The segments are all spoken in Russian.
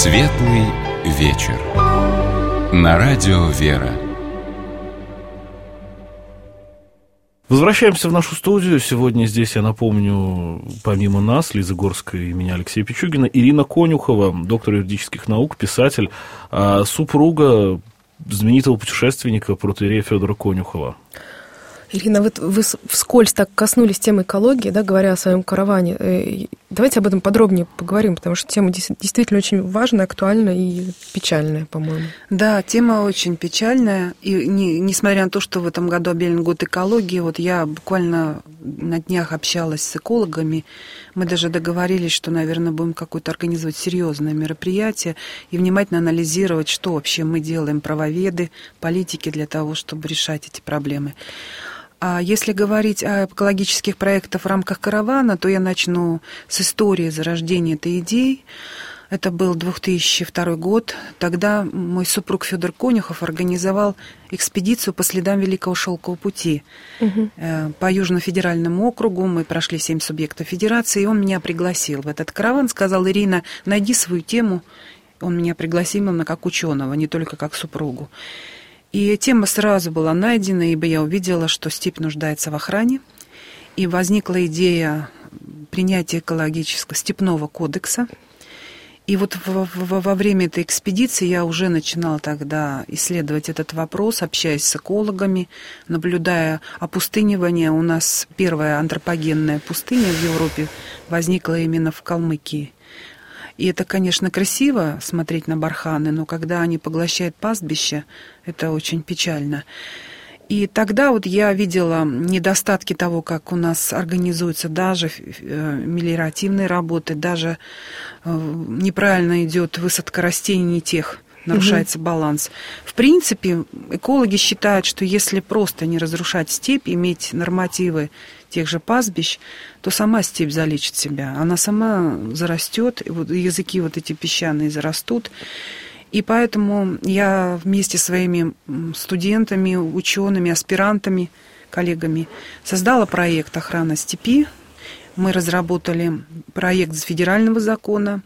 Светлый вечер. На радио «Вера». Возвращаемся в нашу студию. Сегодня здесь, я напомню, помимо нас, Лизы Горской и меня, Алексея Пичугина, Ирина Конюхова, доктор юридических наук, писатель, супруга знаменитого путешественника протоиерея Федора Конюхова. Ирина, вот вы вскользь так коснулись темы экологии, да, говоря о своем караване. Давайте об этом подробнее поговорим, потому что тема действительно очень важная, актуальная и печальная, по-моему. Да, тема очень печальная. И несмотря на то, что в этом году объявлен год экологии, вот я буквально на днях общалась с экологами. Мы даже договорились, что, наверное, будем какое-то организовать серьезное мероприятие и внимательно анализировать, что вообще мы делаем, правоведы, политики, для того, чтобы решать эти проблемы. А если говорить о экологических проектах в рамках каравана, то я начну с истории зарождения этой идеи. Это был 2002 год. Тогда мой супруг Федор Конюхов организовал экспедицию по следам Великого Шелкового пути по Южно-федеральному округу. Мы прошли 7 субъектов федерации, и он меня пригласил в этот караван. Сказал: Ирина, найди свою тему. Он меня пригласил именно как ученого, не только как супругу. И тема сразу была найдена, ибо я увидела, что степь нуждается в охране. И возникла идея принятия экологического степного кодекса. И вот во время этой экспедиции я уже начинала тогда исследовать этот вопрос, общаясь с экологами, наблюдая опустынивание. У нас первая антропогенная пустыня в Европе возникла именно в Калмыкии. И это, конечно, красиво смотреть на барханы, но когда они поглощают пастбище, это очень печально. И тогда вот я видела недостатки того, как у нас организуются даже мелиоративные работы, даже неправильно идет высадка растений не тех, нарушается баланс. В принципе, экологи считают, что если просто не разрушать степь, иметь нормативы тех же пастбищ, то сама степь залечит себя. Она сама зарастет, и вот языки вот эти песчаные зарастут. И поэтому я вместе со своими студентами, учеными, аспирантами, коллегами создала проект «Охрана степи». Мы разработали проект федерального закона,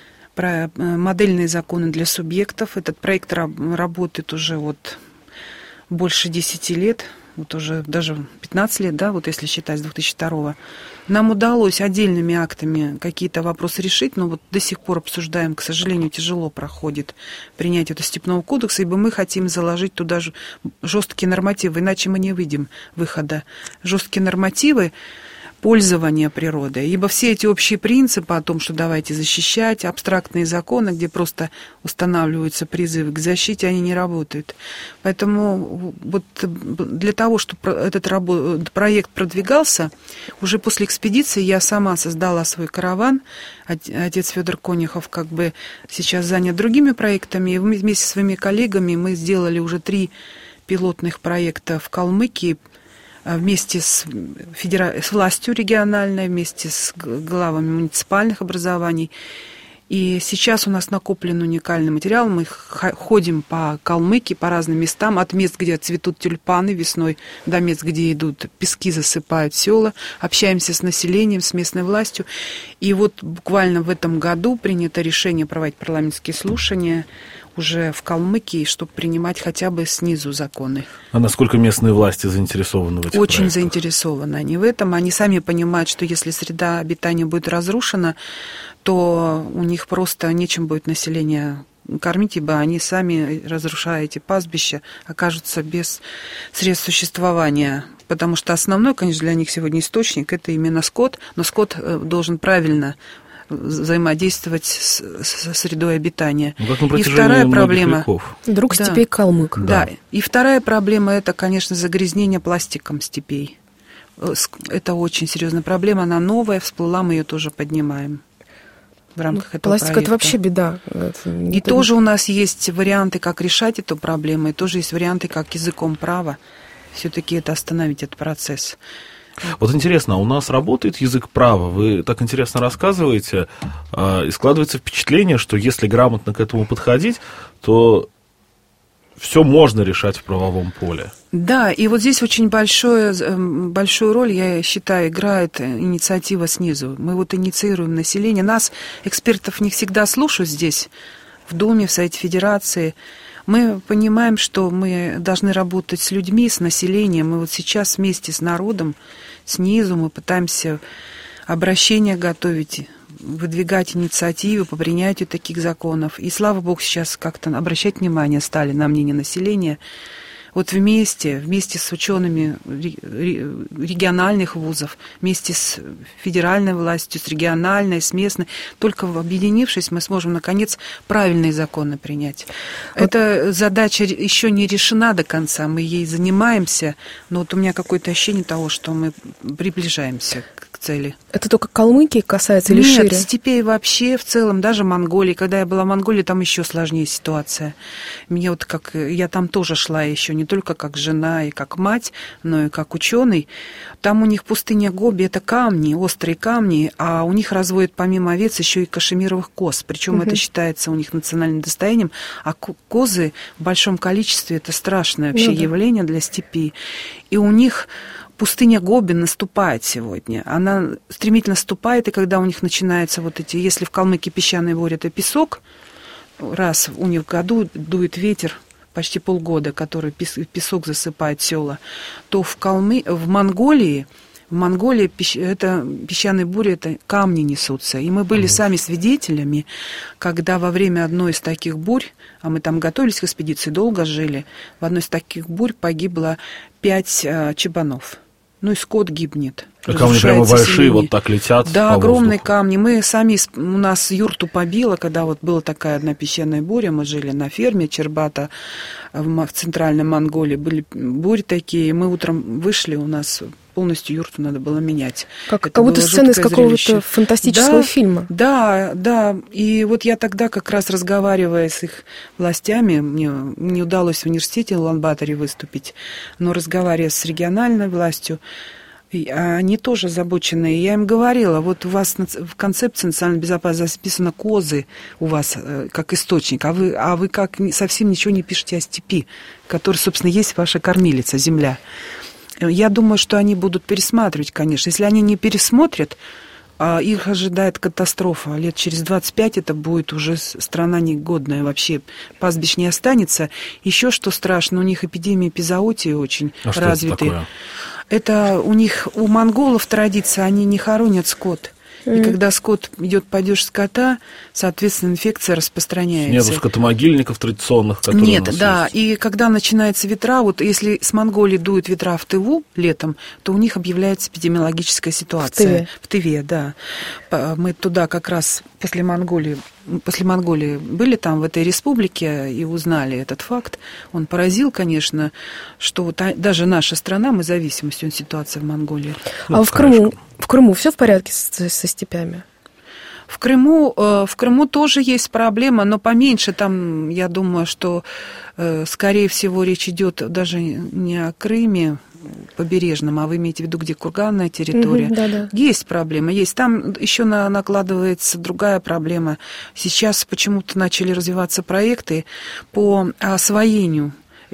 модельные законы для субъектов. Этот проект работает уже вот больше 10 лет, вот уже даже 15 лет, да, вот если считать с 2002. Нам удалось отдельными актами какие-то вопросы решить, но вот до сих пор обсуждаем, к сожалению, тяжело проходит принятие этого степного кодекса, ибо мы хотим заложить туда жесткие нормативы, иначе мы не выйдем выхода. Жесткие нормативы пользования природой. Ибо все эти общие принципы о том, что давайте защищать, абстрактные законы, где просто устанавливаются призывы к защите, они не работают. Поэтому вот для того, чтобы этот проект продвигался, уже после экспедиции я сама создала свой караван. Отец Федор Конюхов как бы сейчас занят другими проектами. И вместе со своими коллегами мы сделали уже 3 пилотных проекта в Калмыкии, вместе с властью региональной, вместе с главами муниципальных образований. И сейчас у нас накоплен уникальный материал. Мы ходим по Калмыкии, по разным местам, от мест, где цветут тюльпаны весной, до мест, где идут пески, засыпают села. Общаемся с населением, с местной властью. И вот буквально в этом году принято решение проводить парламентские слушания уже в Калмыкии, чтобы принимать хотя бы снизу законы. А насколько местные власти заинтересованы в этих Очень проектах? заинтересованы они в этом. Они сами понимают, что если среда обитания будет разрушена, то у них просто нечем будет население кормить, ибо они сами, разрушая эти пастбища, окажутся без средств существования. Потому что основной, конечно, для них сегодня источник – это именно скот, но скот должен правильно взаимодействовать со средой обитания. И вторая проблема друг да, степей калмык. Да. И вторая проблема – это, конечно, загрязнение пластиком степей. Это очень серьезная проблема, она новая, всплыла, мы ее тоже поднимаем в рамках этого пластик проекта. Это вообще беда. И тоже у нас есть варианты, как решать эту проблему, и тоже есть варианты, как языком права все-таки это остановить, этот процесс. Вот интересно, у нас работает язык права? Вы так интересно рассказываете, и складывается впечатление, что если грамотно к этому подходить, то все можно решать в правовом поле. Да, и вот здесь очень большую роль, я считаю, играет инициатива снизу. Мы вот инициируем население. Нас, экспертов, не всегда слушают здесь. в Думе, в Совете Федерации. Мы понимаем, что мы должны работать с людьми, с населением. И вот сейчас вместе с народом, снизу мы пытаемся обращения готовить, выдвигать инициативы по принятию таких законов. И, слава богу, сейчас как-то обращать внимание стали на мнение населения. Вот вместе с учеными региональных вузов, вместе с федеральной властью, с региональной, с местной, только объединившись, мы сможем, наконец, правильные законы принять. Эта задача еще не решена до конца, мы ей занимаемся, но вот у меня какое-то ощущение того, что мы приближаемся к цели. Это только Калмыкии касается или шире? Нет, степей вообще, в целом, даже Монголии. Когда я была в Монголии, там еще сложнее ситуация. Мне вот я там тоже шла еще не только как жена и как мать, но и как ученый. Там у них пустыня Гоби — это камни, острые камни, а у них разводят помимо овец еще и кашемировых коз. Причем это считается у них национальным достоянием. А козы в большом количестве — это страшное вообще явление для степи. И у них пустыня Гоби наступает сегодня. Она стремительно наступает, и когда у них начинаются вот эти... Если в Калмыкии песчаный буря — это песок, раз у них в году дует ветер почти полгода, который песок засыпает села, то в Монголии это песчаные бури, это камни несутся. И мы были сами свидетелями, когда во время одной из таких бурь, а мы там готовились к экспедиции, долго жили, в одной из таких бурь погибло 5 чабанов. Ну и скот гибнет. Камни прямо большие, вот так летят. Да, огромные камни. Мы сами, у нас юрту побило, когда вот была такая одна песчаная буря, мы жили на ферме Чербата в центральной Монголии, были бури такие, мы утром вышли, у нас полностью юрту надо было менять. Как будто сцена из какого-то фантастического фильма. Да. И вот я тогда, как раз разговаривая с их властями, мне не удалось в университете в Улан-Баторе выступить, но разговаривая с региональной властью, они тоже озабочены. И я им говорила, вот у вас в концепции национальной безопасности записано козы у вас как источник, а вы как совсем ничего не пишете о степи, которая, собственно, есть ваша кормилица, земля. Я думаю, что они будут пересматривать, конечно. Если они не пересмотрят, их ожидает катастрофа. Лет через 25 это будет уже страна негодная, вообще пастбищ не останется. Еще что страшно, у них эпидемия эпизоотии очень развитая. Это у них, у монголов традиция, они не хоронят скот. И когда скот идет падеж скота, соответственно, инфекция распространяется. Нет скотомогильников традиционных, которые нет, у нас да. есть. И когда начинаются ветра, вот если с Монголии дуют ветра в Тыву летом, то у них объявляется эпидемиологическая ситуация. В Тыве, да. Мы туда как раз после Монголии были там, в этой республике, и узнали этот факт. Он поразил, конечно, что вот даже наша страна, мы зависимости от ситуации в Монголии. В Крыму все в порядке со степями? В Крыму тоже есть проблема, но поменьше. Там, я думаю, что, скорее всего, речь идет даже не о Крыме побережном, а вы имеете в виду, где курганная территория. Да. Есть проблема, есть. Там еще накладывается другая проблема. Сейчас почему-то начали развиваться проекты по освоению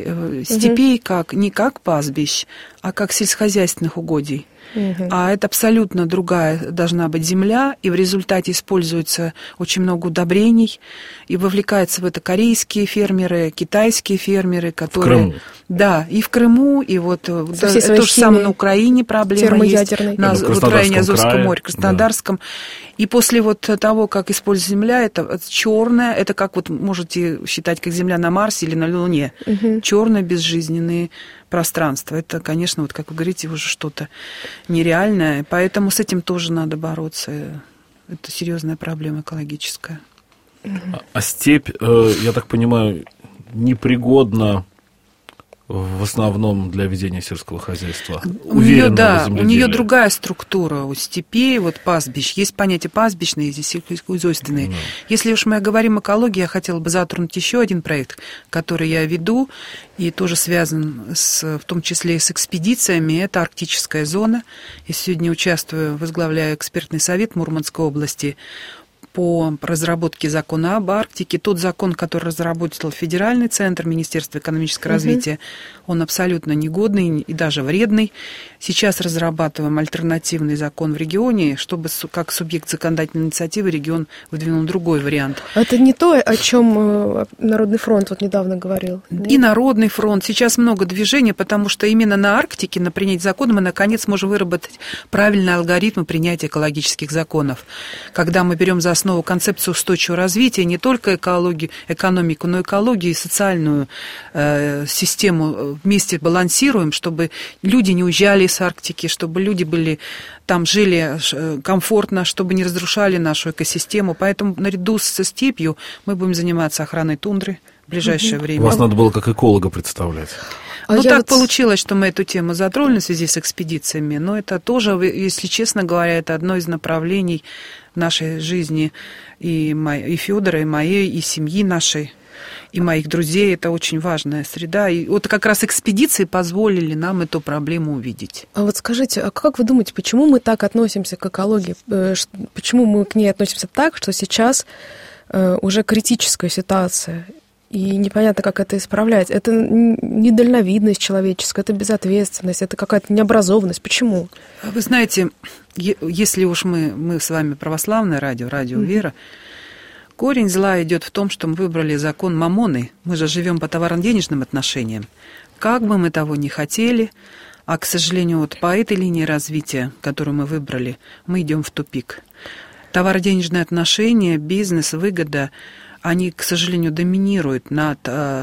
степей не как пастбищ, а как сельскохозяйственных угодий. А это абсолютно другая должна быть земля, и в результате используется очень много удобрений, и вовлекаются в это корейские фермеры, китайские фермеры, которые... В Крыму. Да, и в Крыму, и вот то же самое на Украине проблема есть, в районе Азовского моря, Краснодарском. Да. И после вот того, как используется земля, это черная, это как вот можете считать, как земля на Марсе или на Луне, черное безжизненное пространство. Это, конечно, вот как вы говорите, уже что-то нереальное, поэтому с этим тоже надо бороться. Это серьезная проблема экологическая. А степь, я так понимаю, непригодна в основном для ведения сельского хозяйства. У нее другая структура у степей, вот пастбищ. Есть понятие пастбищные, есть сельскохозяйственные. Если уж мы говорим о экологии, я хотела бы затронуть еще один проект, который я веду, и тоже связан в том числе и с экспедициями. Это арктическая зона. Я сегодня возглавляю экспертный совет Мурманской области по разработке закона об Арктике. Тот закон, который разработал Федеральный центр Министерства экономического развития, он абсолютно негодный и даже вредный. Сейчас разрабатываем альтернативный закон в регионе, чтобы как субъект законодательной инициативы регион выдвинул другой вариант. Это не то, о чем Народный фронт вот недавно говорил. И Народный фронт. Сейчас много движений, потому что именно на Арктике, на принятие закона, мы наконец можем выработать правильный алгоритм принятия экологических законов. Когда мы берем за основу концепцию устойчивого развития, не только экологию, экономику, но и экологию и социальную систему вместе балансируем, чтобы люди не уезжали из Арктики, чтобы люди были там, жили комфортно, чтобы не разрушали нашу экосистему. Поэтому наряду со степью мы будем заниматься охраной тундры в ближайшее время. Вас надо было как эколога представлять. Ну, так получилось, что мы эту тему затронули в связи с экспедициями, но это тоже, если честно говоря, это одно из направлений нашей жизни и Федора, и моей, и семьи нашей, и моих друзей. Это очень важная среда. И вот как раз экспедиции позволили нам эту проблему увидеть. А вот скажите, а как вы думаете, почему мы так относимся к экологии? Почему мы к ней относимся так, что сейчас уже критическая ситуация? И непонятно, как это исправлять. Это недальновидность человеческая, это безответственность, это какая-то необразованность. Почему? Вы знаете, если уж мы с вами православное радио «Вера», корень зла идет в том, что мы выбрали закон Мамоны. Мы же живем по товарно-денежным отношениям. Как бы мы того ни хотели, а, к сожалению, вот по этой линии развития, которую мы выбрали, мы идем в тупик. Товаро-денежные отношения, бизнес, выгода – они, к сожалению, доминируют над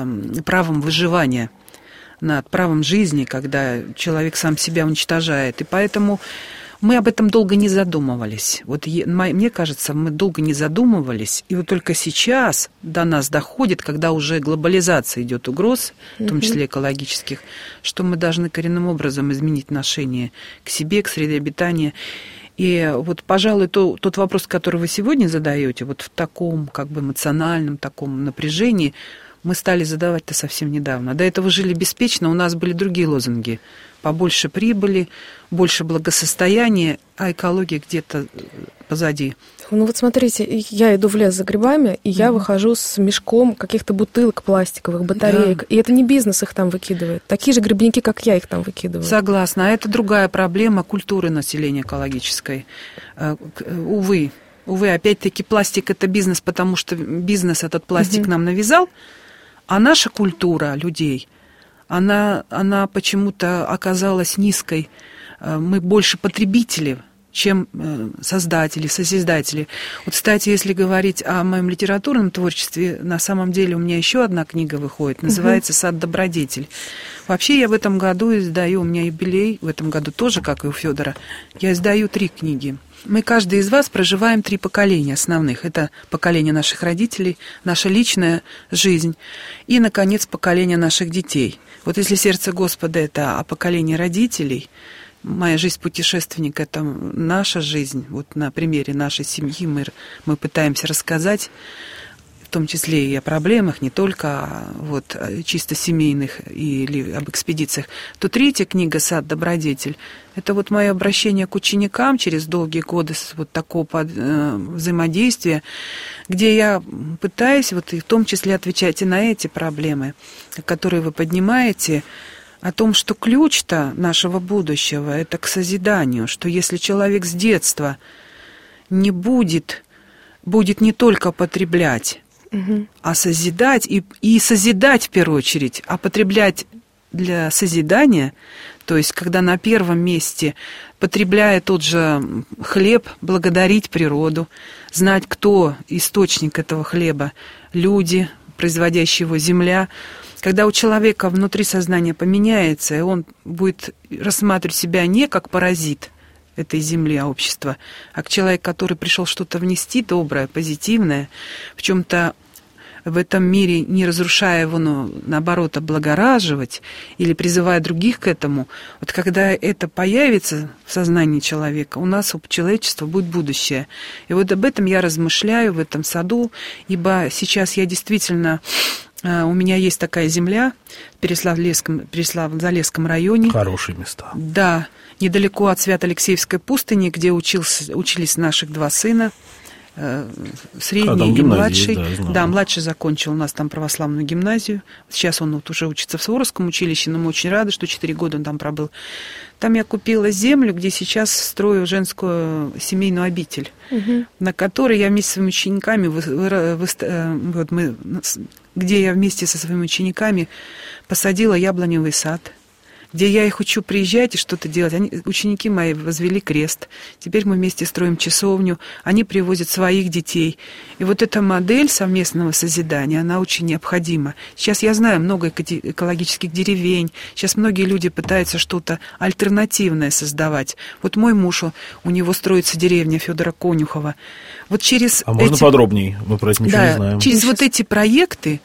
правом выживания, над правом жизни, когда человек сам себя уничтожает. И поэтому мы об этом долго не задумывались. Вот мне кажется, мы долго не задумывались, и вот только сейчас до нас доходит, когда уже глобализация идет угроз, в том числе экологических, что мы должны коренным образом изменить отношение к себе, к среде обитания. И вот, пожалуй, тот вопрос, который вы сегодня задаете, вот в таком как бы эмоциональном таком напряжении, мы стали задавать-то совсем недавно. До этого жили беспечно, у нас были другие лозунги. Побольше прибыли, больше благосостояния, а экология где-то позади. Ну вот смотрите, я иду в лес за грибами, и я выхожу с мешком каких-то бутылок пластиковых, батареек. Да. И это не бизнес их там выкидывает. Такие же грибники, как я, их там выкидываю. Согласна. А это другая проблема культуры населения экологической. Увы, опять-таки пластик – это бизнес, потому что бизнес этот пластик нам навязал, а наша культура людей, она почему-то оказалась низкой. Мы больше потребители, чем создатели, созидатели. Вот, кстати, если говорить о моем литературном творчестве, на самом деле у меня еще одна книга выходит, называется «Сад добродетель». Вообще я в этом году издаю, у меня юбилей, в этом году тоже, как и у Федора, я издаю 3 книги. Мы, каждый из вас, проживаем 3 поколения основных. Это поколение наших родителей, наша личная жизнь и, наконец, поколение наших детей. Вот если сердце Господа – это о поколении родителей, моя жизнь путешественника – это наша жизнь. Вот на примере нашей семьи мы пытаемся рассказать, в том числе и о проблемах, не только вот чисто семейных или об экспедициях, то 3-я книга «Сад добродетель» – это вот мое обращение к ученикам через долгие годы вот такого взаимодействия, где я пытаюсь вот и в том числе отвечать и на эти проблемы, которые вы поднимаете, о том, что ключ-то нашего будущего – это к созиданию, что если человек с детства не будет не только потреблять, а созидать, и созидать в первую очередь, а потреблять для созидания, то есть когда на первом месте, потребляя тот же хлеб, благодарить природу, знать, кто источник этого хлеба, люди, производящие его, земля. Когда у человека внутри сознания поменяется, и он будет рассматривать себя не как паразит этой земли, общества, а как человек, который пришел что-то внести доброе, позитивное, в чем-то в этом мире, не разрушая его, но наоборот облагораживать или призывая других к этому, вот когда это появится в сознании человека, у нас, у человечества будет будущее. И вот об этом я размышляю в этом саду, ибо сейчас я действительно... У меня есть такая земля в Переславль-Залесском районе. Хорошие места. Да, недалеко от Свято-Алексеевской пустыни, где учились наших 2 сына. средний и младший. Есть, да, младший закончил у нас там православную гимназию. Сейчас он вот уже учится в Суворовском училище, но мы очень рады, что 4 года он там пробыл. Там я купила землю, где сейчас строю женскую семейную обитель, на которой я вместе со своими учениками, где я вместе со своими учениками посадила яблоневый сад, где я их учу приезжать и что-то делать. Ученики мои возвели крест. Теперь мы вместе строим часовню. Они привозят своих детей. И вот эта модель совместного созидания, она очень необходима. Сейчас я знаю много экологических деревень. Сейчас многие люди пытаются что-то альтернативное создавать. Вот мой муж, у него строится деревня Федора Конюхова. Вот через можно подробнее? Мы про это ничего не знаем. Через эти проекты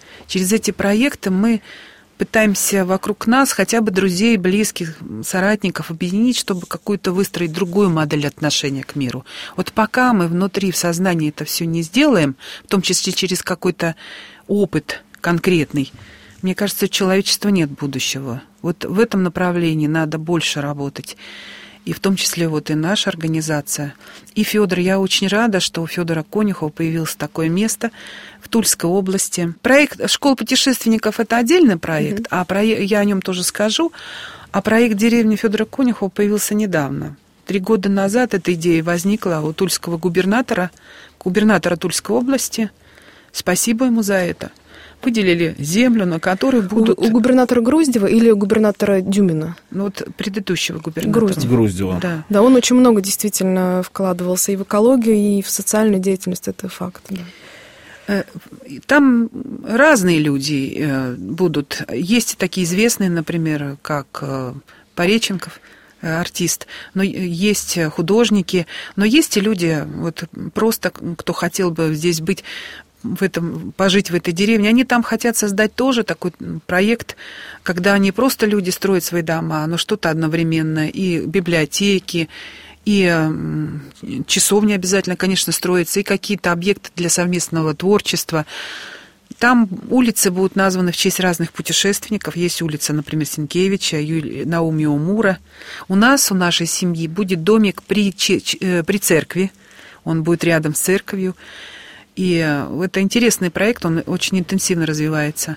мы пытаемся вокруг нас хотя бы друзей, близких, соратников объединить, чтобы какую-то выстроить другую модель отношения к миру. Вот пока мы внутри, в сознании это все не сделаем, в том числе через какой-то опыт конкретный, мне кажется, у человечества нет будущего. Вот в этом направлении надо больше работать. И в том числе вот и наша организация. И Федор, я очень рада, что у Федора Конюхова появилось такое место в Тульской области. Проект «Школа путешественников» — это отдельный проект, я о нем тоже скажу. А проект «Деревня» Федора Конюхова появился недавно. 3 года назад эта идея возникла у тульского губернатора Тульской области. Спасибо ему за это. Выделили землю, на которой будут... У губернатора Груздева или у губернатора Дюмина? Ну, вот предыдущего губернатора. Груздева. Да, он очень много действительно вкладывался и в экологию, и в социальную деятельность, это факт. Да. Там разные люди будут. Есть такие известные, например, как Пореченков, артист, но есть художники, но есть и люди, вот просто, кто хотел бы здесь быть, пожить в этой деревне, они там хотят создать тоже такой проект, когда не просто люди строят свои дома, но что-то одновременно, и библиотеки, и часовни обязательно, конечно, строятся, и какие-то объекты для совместного творчества. Там улицы будут названы в честь разных путешественников. Есть улица, например, Сенкевича, Наумио Мура. У нашей семьи будет домик при церкви, он будет рядом с церковью. И это интересный проект, он очень интенсивно развивается.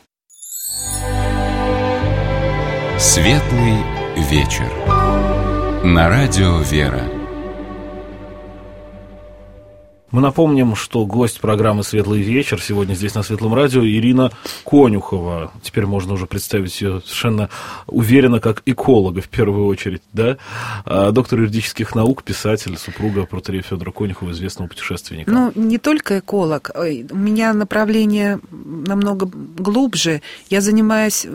Светлый вечер. На радио «Вера». Мы напомним, что гость программы «Светлый вечер» сегодня здесь на Светлом радио Ирина Конюхова. Теперь можно уже представить ее совершенно уверенно как эколога в первую очередь, да? Доктор юридических наук, писатель, супруга протоиерея Федора Конюхова, известного путешественника. Ну, не только эколог. У меня направление намного глубже. Я занимаюсь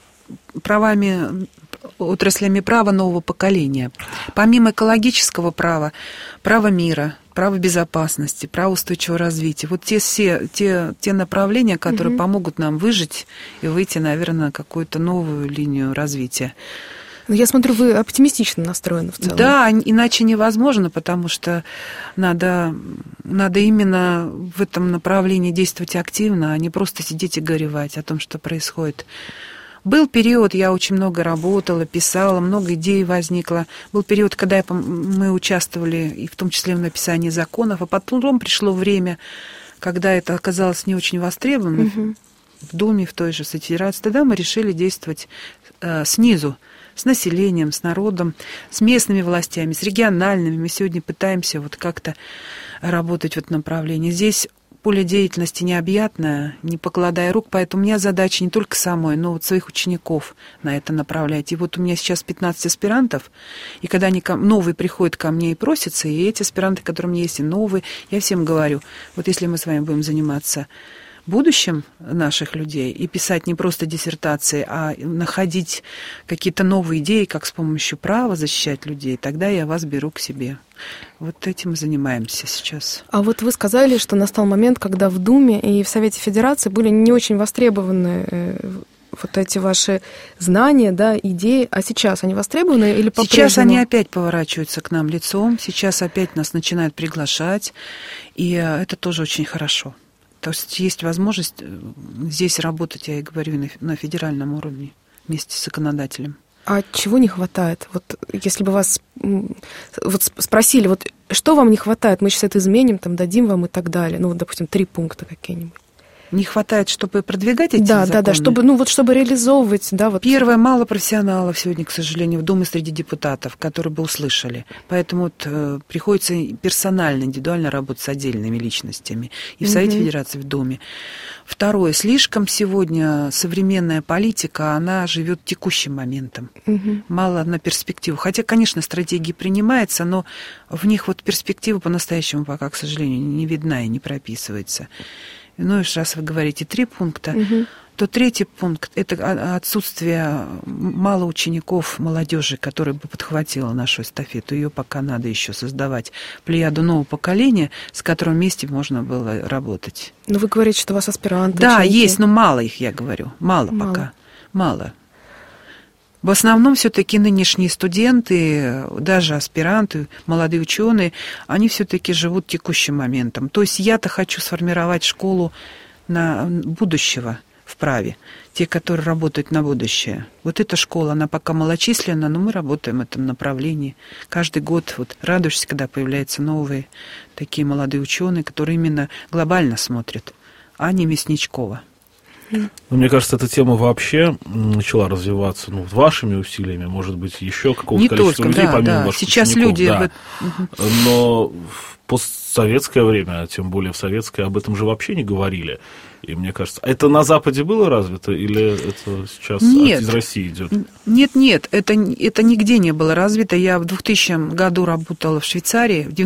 отраслями права нового поколения. Помимо экологического права, право мира, право безопасности, право устойчивого развития. Вот те направления, которые помогут нам выжить и выйти, наверное, на какую-то новую линию развития. Я смотрю, вы оптимистично настроены в целом. Да, иначе невозможно, потому что надо именно в этом направлении действовать активно, а не просто сидеть и горевать о том, что происходит. Был период, я очень много работала, писала, много идей возникло. Был период, когда мы участвовали, и в том числе в написании законов, а потом пришло время, когда это оказалось не очень востребовано, в Думе, в той же Федерации. Тогда мы решили действовать снизу, с населением, с народом, с местными властями, с региональными. Мы сегодня пытаемся вот как-то работать в этом направлении. Здесь поле деятельности необъятное, не покладая рук, поэтому у меня задача не только самой, но вот своих учеников на это направлять. И вот у меня сейчас 15 аспирантов, и когда они новые приходят ко мне и просятся, и эти аспиранты, которые у меня есть, и новые, я всем говорю, вот если мы с вами будем заниматься будущим наших людей и писать не просто диссертации, а находить какие-то новые идеи, как с помощью права защищать людей, тогда я вас беру к себе. Вот этим мы занимаемся сейчас. А вот вы сказали, что настал момент, когда в Думе и в Совете Федерации были не очень востребованы вот эти ваши знания, да, идеи. А сейчас они востребованы или по-прежнему? Сейчас они опять поворачиваются к нам лицом, сейчас опять нас начинают приглашать, и это тоже очень хорошо. То есть возможность здесь работать, я и говорю, на федеральном уровне вместе с законодателем. А чего не хватает? Вот если бы вас вот спросили, вот что вам не хватает? Мы сейчас это изменим, там, дадим вам и так далее. Ну, вот, допустим, 3 пункта какие-нибудь. Не хватает, чтобы продвигать эти законы? Да, чтобы реализовывать. Да, вот. Первое, мало профессионалов сегодня, к сожалению, в Думе среди депутатов, которые бы услышали. Поэтому вот, приходится персонально, индивидуально работать с отдельными личностями. И в Совете Федерации, в Думе. Второе, слишком сегодня современная политика, она живет текущим моментом. Мало на перспективу. Хотя, конечно, стратегии принимаются, но в них вот перспектива по-настоящему пока, к сожалению, не видна и не прописывается. Ну, и раз вы говорите 3 пункта, то 3-й пункт – это отсутствие мало учеников, молодежи, которая бы подхватила нашу эстафету. Ее пока надо еще создавать. Плеяду нового поколения, с которым вместе можно было работать. Но вы говорите, что у вас аспиранты. Да, ученики. есть, но мало их, я говорю. Мало пока. Мало. В основном все-таки нынешние студенты, даже аспиранты, молодые ученые, они все-таки живут текущим моментом. То есть я-то хочу сформировать школу на будущего в праве, те, которые работают на будущее. Вот эта школа, она пока малочисленна, но мы работаем в этом направлении. Каждый год вот радуешься, когда появляются новые такие молодые ученые, которые именно глобально смотрят, а не Мясничкова. Ну, мне кажется, эта тема вообще начала развиваться вашими усилиями, может быть, еще какого-то количества людей, помимо ваших сейчас учеников. Люди... Да. Но в постсоветское время, тем более в советское, об этом же вообще не говорили. И мне кажется, это на Западе было развито или это сейчас из России идет? Нет, это нигде не было развито. Я в 2000 году работала в Швейцарии, в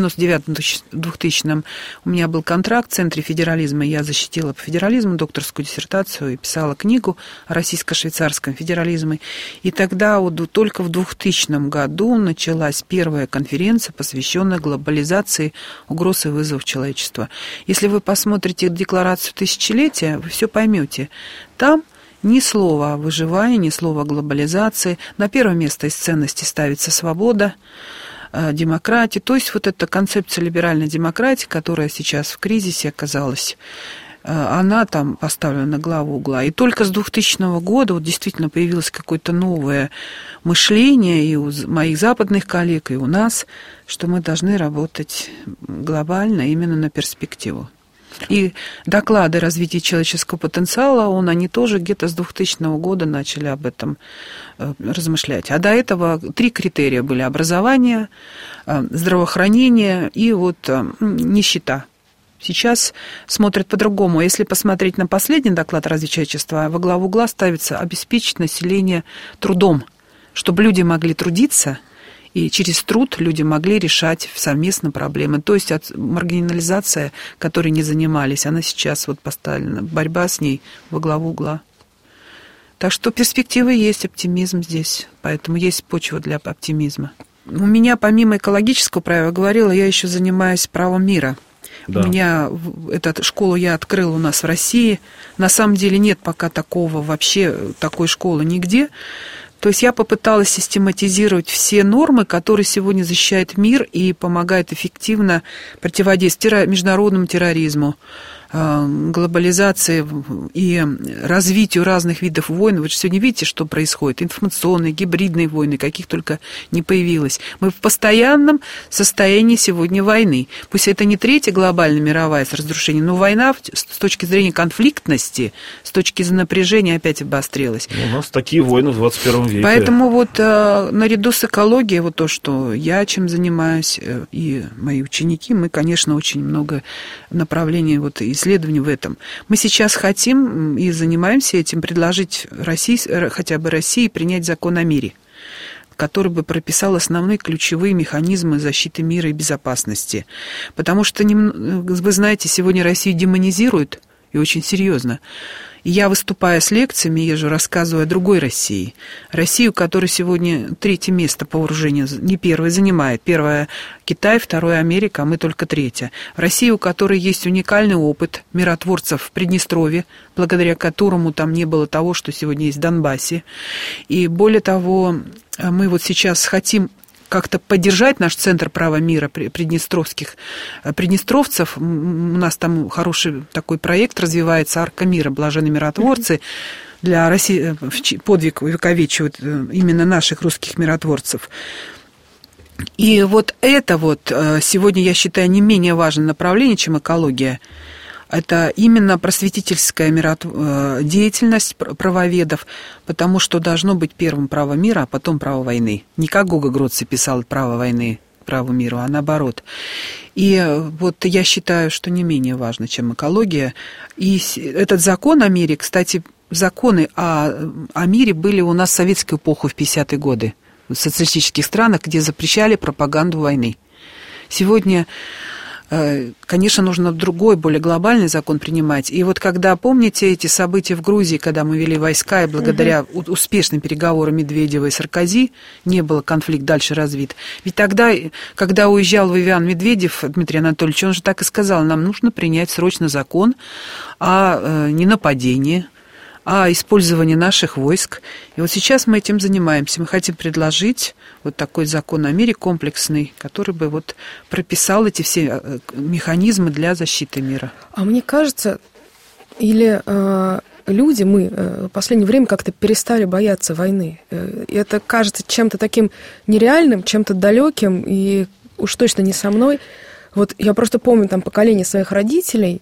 99-2000 у меня был контракт в Центре федерализма, я защитила по федерализму докторскую диссертацию и писала книгу о российско-швейцарском федерализме. И тогда вот только в 2000 году началась первая конференция, посвященная глобализации, угроз и вызовов человечества. Если вы посмотрите Декларацию тысячелетия, вы все поймете. Там ни слова о выживании, ни слова о глобализации. На первое место из ценностей ставится свобода, демократия. То есть вот эта концепция либеральной демократии, которая сейчас в кризисе оказалась, она там поставлена на главу угла. И только с 2000 года вот действительно появилось какое-то новое мышление и у моих западных коллег, и у нас, что мы должны работать глобально именно на перспективу. И доклады о развитии человеческого потенциала, они тоже где-то с 2000 года начали об этом размышлять. А до этого 3 критерия были: образование, здравоохранение и вот нищета. Сейчас смотрят по-другому. Если посмотреть на последний доклад о развитии человечества, во главу угла ставится обеспечить население трудом, чтобы люди могли трудиться, и через труд люди могли решать совместно проблемы. То есть маргинализация, которой не занимались, она сейчас вот поставлена, борьба с ней во главу угла. Так что перспективы есть, оптимизм здесь, поэтому есть почва для оптимизма. У меня помимо экологического права, я говорила, я еще занимаюсь правом мира. Да. У меня эту школу я открыла у нас в России. На самом деле нет пока вообще такой школы нигде. То есть я попыталась систематизировать все нормы, которые сегодня защищают мир и помогают эффективно противодействовать международному терроризму, глобализации и развитию разных видов войн. Вы же сегодня видите, что происходит. Информационные, гибридные войны, каких только не появилось. Мы в постоянном состоянии сегодня войны. Пусть это не 3-я глобальная мировая с разрушением, но война с точки зрения конфликтности, с точки зрения напряжения опять обострилась. У нас такие войны в 21 веке. Поэтому вот наряду с экологией, вот то, что я чем занимаюсь, и мои ученики, мы, конечно, очень много направлений вот исследований в этом. Мы сейчас хотим и занимаемся этим, предложить хотя бы России принять закон о мире, который бы прописал основные ключевые механизмы защиты мира и безопасности. Потому что, вы знаете, сегодня Россию демонизируют, и очень серьезно. И я, выступая с лекциями, езжу, рассказываю о другой России. Россию, которая сегодня 3-е место по вооружению, не 1-е занимает. 1-е Китай, 2-е Америка, а мы только 3-я. Россия, у которой есть уникальный опыт миротворцев в Приднестровье, благодаря которому там не было того, что сегодня есть в Донбассе. И более того, мы вот сейчас хотим как-то поддержать наш Центр права мира приднестровцев. У нас там хороший такой проект развивается, Арка мира, блаженные миротворцы. Для России подвиг увековечивают именно наших русских миротворцев. И вот это вот сегодня, я считаю, не менее важное направление, чем экология. Это именно просветительская деятельность правоведов, потому что должно быть первым право мира, а потом право войны. Не как Гого Гроций писал право войны, право мира, а наоборот. И вот я считаю, что не менее важно, чем экология. И этот закон о мире, кстати, законы о мире были у нас в советскую эпоху в 50-е годы, в социалистических странах, где запрещали пропаганду войны. Сегодня, конечно, нужно другой, более глобальный закон принимать. И вот когда, помните эти события в Грузии, когда мы вели войска, и благодаря успешным переговорам Медведева и Саркози не было конфликт дальше развит. Ведь тогда, когда уезжал Вивиан Медведев, Дмитрий Анатольевич, он же так и сказал, нам нужно принять срочно закон о ненападении, о использовании наших войск. И вот сейчас мы этим занимаемся. Мы хотим предложить вот такой закон о мире комплексный, который бы вот прописал эти все механизмы для защиты мира. А мне кажется, или люди, мы в последнее время как-то перестали бояться войны. И это кажется чем-то таким нереальным, чем-то далеким, и уж точно не со мной. Вот я просто помню там поколение своих родителей.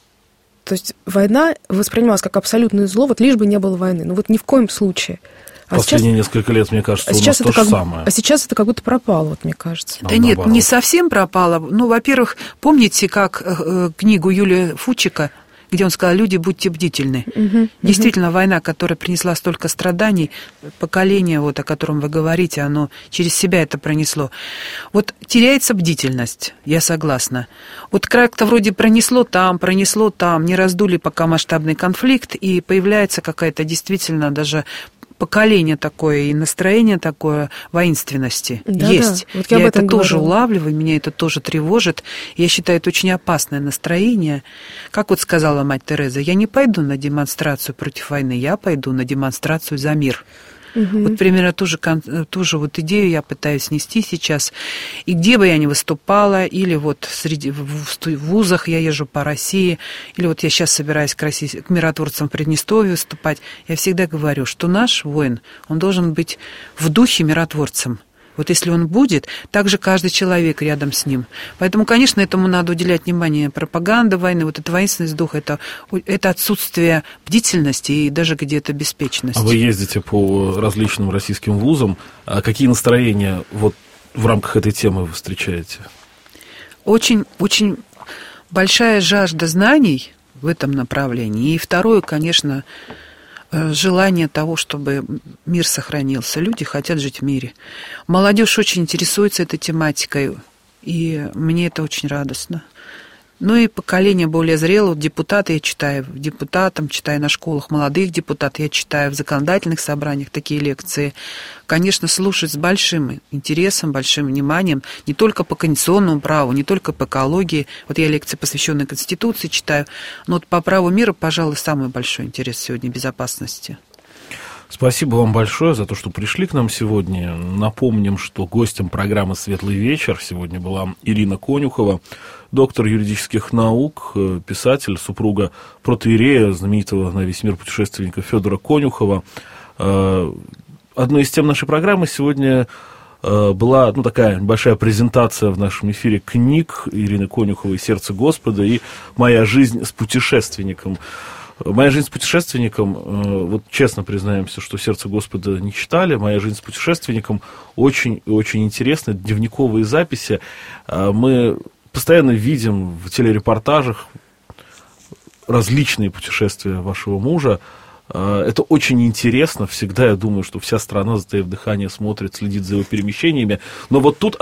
То есть война воспринималась как абсолютное зло, вот лишь бы не было войны. Ну вот ни в коем случае. Последние несколько лет, мне кажется, у нас то же самое. А сейчас это как будто пропало, вот мне кажется. Да нет, не совсем пропало. Ну, во-первых, помните, как книгу Юлия Фучика, где он сказал, люди, будьте бдительны. Действительно, война, которая принесла столько страданий, поколение, вот, о котором вы говорите, оно через себя это пронесло. Вот теряется бдительность, я согласна. Вот как-то вроде пронесло там, не раздули пока масштабный конфликт, и появляется какая-то действительно даже поколение такое и настроение такое воинственности есть. Да. Вот я это тоже улавливаю, меня это тоже тревожит. Я считаю, это очень опасное настроение. Как вот сказала мать Тереза, я не пойду на демонстрацию против войны, я пойду на демонстрацию за мир. Вот примерно ту же вот идею я пытаюсь нести сейчас. И где бы я ни выступала, или вот в вузах я езжу по России, или вот я сейчас собираюсь к миротворцам в Приднестровье выступать, я всегда говорю, что наш воин, он должен быть в духе миротворцем. Вот если он будет, так же каждый человек рядом с ним. Поэтому, конечно, этому надо уделять внимание. Пропаганда войны, вот эта воинственность духа, это отсутствие бдительности и даже где-то беспечности. А вы ездите по различным российским вузам. А какие настроения вот в рамках этой темы вы встречаете? Очень, очень большая жажда знаний в этом направлении. И второе, конечно, желание того, чтобы мир сохранился. Люди хотят жить в мире. Молодежь очень интересуется этой тематикой, и мне это очень радостно. Ну и поколение более зрелое, депутаты я читаю, депутатам читаю на школах молодых депутатов, я читаю в законодательных собраниях такие лекции. Конечно, слушать с большим интересом, большим вниманием, не только по конституционному праву, не только по экологии. Вот я лекции, посвященные Конституции, читаю, но вот по праву мира, пожалуй, самый большой интерес сегодня безопасности. Спасибо вам большое за то, что пришли к нам сегодня. Напомним, что гостем программы «Светлый вечер» сегодня была Ирина Конюхова, доктор юридических наук, писатель, супруга протоиерея, знаменитого на весь мир путешественника Федора Конюхова. Одной из тем нашей программы сегодня была такая большая презентация в нашем эфире книг Ирины Конюховой «Сердце Господа» и «Моя жизнь с путешественником». «Моя жизнь с путешественником», вот честно признаемся, что «Сердце Господа» не читали. «Моя жизнь с путешественником» очень интересно, дневниковые записи. Мы постоянно видим в телерепортажах различные путешествия вашего мужа. Это очень интересно. Всегда я думаю, что вся страна, затаив дыхание, смотрит, следит за его перемещениями. Но вот тут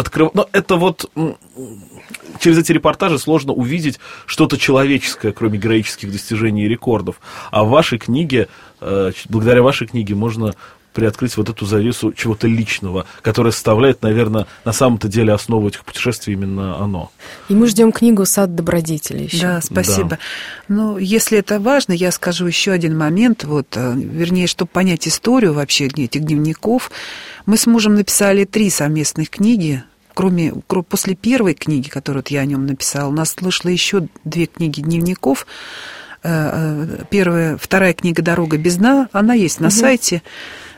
через эти репортажи сложно увидеть что-то человеческое, кроме героических достижений и рекордов. А в вашей книге, благодаря вашей книге, можно приоткрыть вот эту завесу чего-то личного, которое составляет, наверное, на самом-то деле основу этих путешествий именно оно. И мы ждем книгу «Сад добродетели» еще. Да, спасибо. Да. Ну, если это важно, я скажу еще один момент, вернее, чтобы понять историю вообще этих дневников. Мы с мужем написали 3 совместных книги. После первой книги, которую я о нем написала, у нас вышло еще 2 книги дневников. Вторая книга «Дорога без дна», она есть на сайте.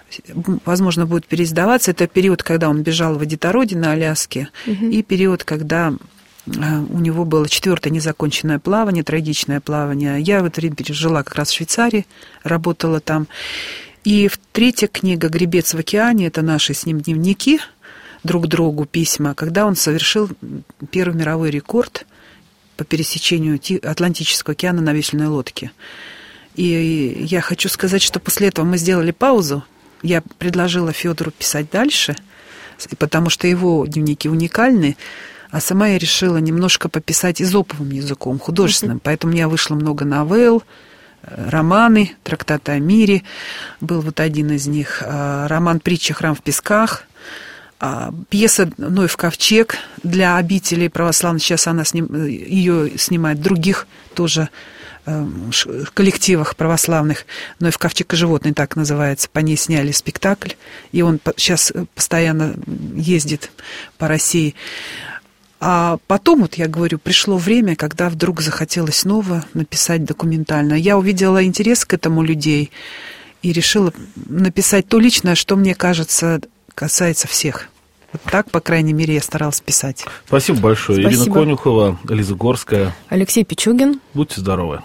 возможно, будет переиздаваться. Это период, когда он бежал в Идитороде на Аляске, и период, когда у него было 4-е незаконченное плавание, трагичное плавание. Я в это время жила как раз в Швейцарии, работала там. И 3-я книга «Гребец в океане» — это наши с ним дневники, друг другу письма, когда он совершил первый мировой рекорд по пересечению Атлантического океана на весельной лодке. И я хочу сказать, что после этого мы сделали паузу. Я предложила Федору писать дальше, потому что его дневники уникальны, а сама я решила немножко пописать эзоповым языком, художественным. Поэтому у меня вышло много новелл, романы, трактаты о мире. Был вот один из них, роман «Притча. Храм в песках», пьеса «Ноев ковчег» для обителей православных. Сейчас она ее снимает в других тоже коллективах православных. «Ноев ковчег и животные» так называется. По ней сняли спектакль, и он сейчас постоянно ездит по России. А потом, вот я говорю, пришло время, когда вдруг захотелось снова написать документально. Я увидела интерес к этому людей и решила написать то личное, что, мне кажется, касается всех. Вот так, по крайней мере, я старалась писать. Спасибо большое. Спасибо. Ирина Конюхова, Лиза Горская. Алексей Пичугин. Будьте здоровы.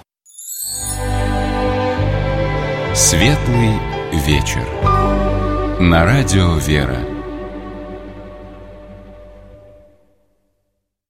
Светлый вечер. На радио «Вера».